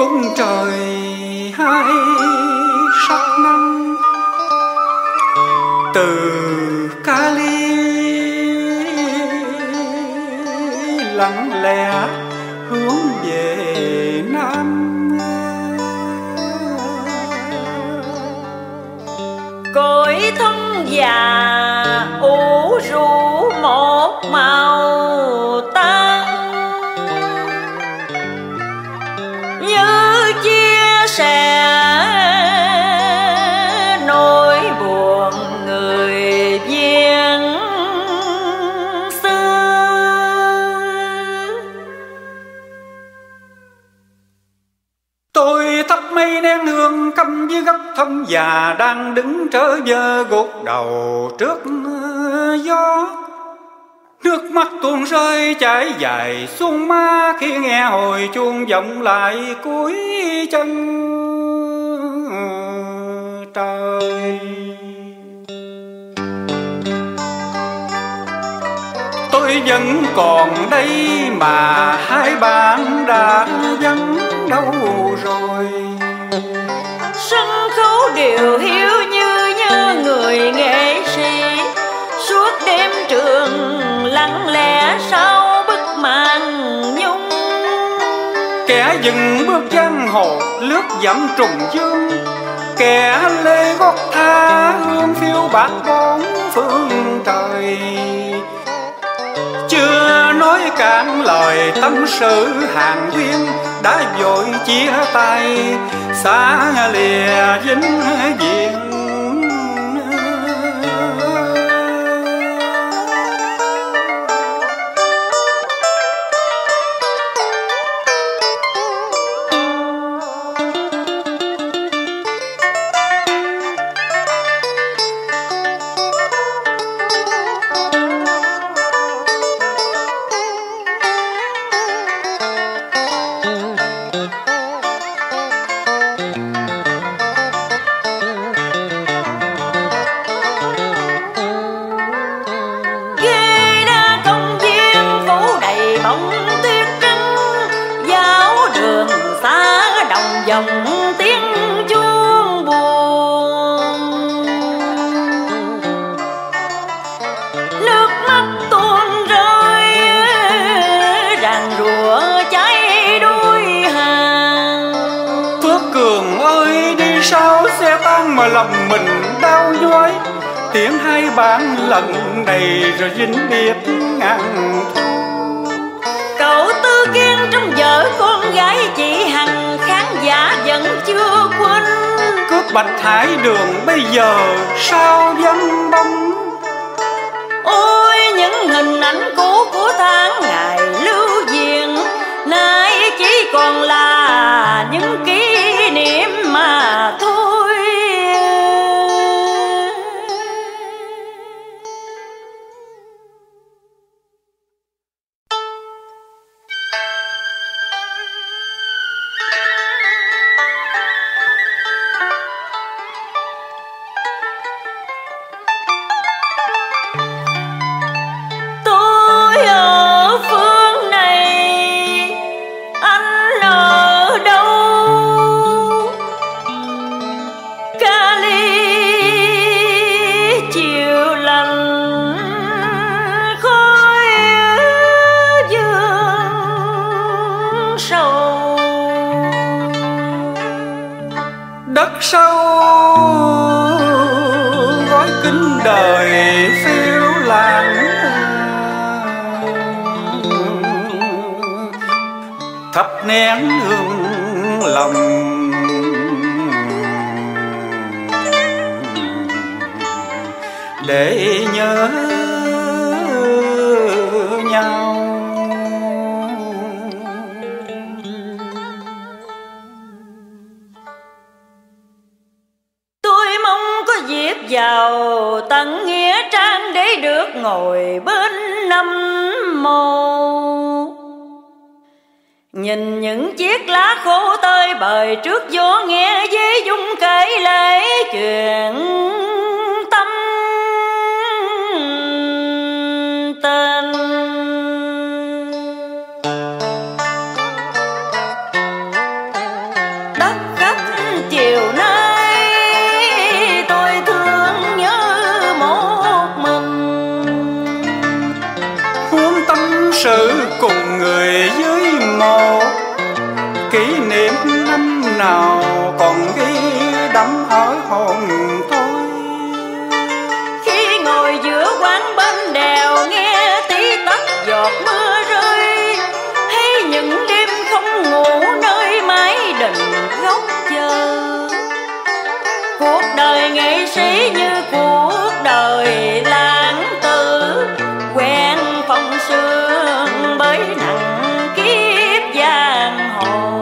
khung trời hai sắc năm, từ Cali lặng lẽ hướng về Nam. Cõi thân già ủ rũ một màu tan, như chia sẻ nỗi buồn người viên xưa. Tôi thắp mấy nén hương cắm dưới góc thân già đang đứng trở vơ gục đầu trước gió. Nước mắt tuôn rơi chảy dài xuống má khi nghe hồi chuông vọng lại cuối chân trời. Tôi vẫn còn đây mà hai bạn đã vắng đâu rồi. Sân khấu điều hiu như người nghệ sĩ, suốt đêm trường lặng lẽ sau bức màn nhung. Kẻ dừng bước giang hồ lướt dặm trùng dương, kẻ lê gót tha hương phiêu bạc bốn phương trời. Chưa nói cạn lời tâm sự hàng duyên, đã vội chia tay xa lìa vĩnh viễn. Dòng tiếng chuông buồn, nước mắt tuôn rơi ràng rụa cháy đuôi hàng. Phước Cường ơi, đi sau xe tan mà lòng mình đau nhói, tiếng hai bạn lần đầy rồi vĩnh biệt ngàn thu. Cậu Tư Kiên trong vợ con gái chị Hằng, khán giả vẫn chưa quên. Cướp Bạch Hải Đường bây giờ sao vắng bóng. Ôi những hình ảnh cũ của tháng ngày lưu diền, nay chỉ còn là những kỷ niệm mà thôi. Đất sâu gói kính đời phiêu lãng, thắp nén hương lòng để nhớ nhau. Vào tận nghĩa trang để được ngồi bên Nam Mô, nhìn những chiếc lá khô tơi bời trước gió, nghe dế dung kể lễ chuyện tâm tình. hồn tôi. Khi ngồi giữa quán bên đèo nghe tí tách giọt mưa rơi, hay những đêm không ngủ nơi mái đình góc chờ. Cuộc đời nghệ sĩ như cuộc đời lãng tử, quen phong sương bởi nặng kiếp giang hồ.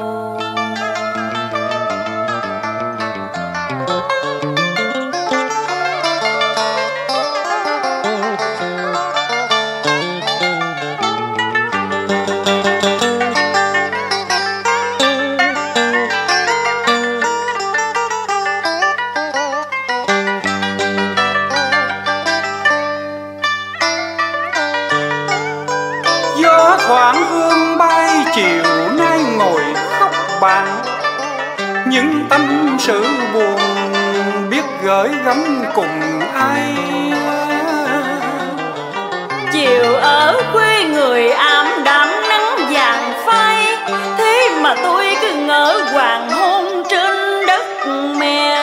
Gió thoảng hương bay chiều nay ngồi khóc bàn, những tâm sự buồn biết gửi gắm cùng ai. Chiều ở quê người ảm đạm nắng vàng phai, thế mà tôi cứ ngỡ hoàng hôn trên đất mẹ.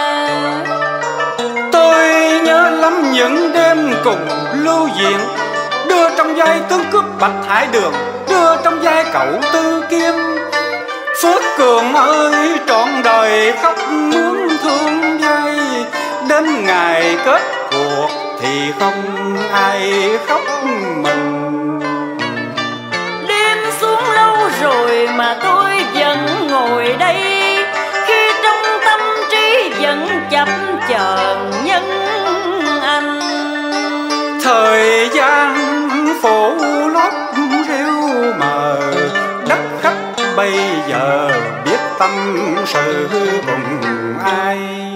Tôi nhớ lắm những đêm cùng Lưu Diện, đưa trong vai tướng cướp Bạch Hải Đường, đưa trong vai cậu Tư Kim. Phước Cường ơi, trọn đời khóc mướn thương vai, đến ngày kết cuộc thì không ai khóc mừng. Đêm xuống lâu rồi mà tôi vẫn ngồi đây, khi trong tâm trí vẫn chập chờn nhân anh. Thời gian phủ lót rêu mờ, đất khách bây giờ biết tâm sự cùng ai.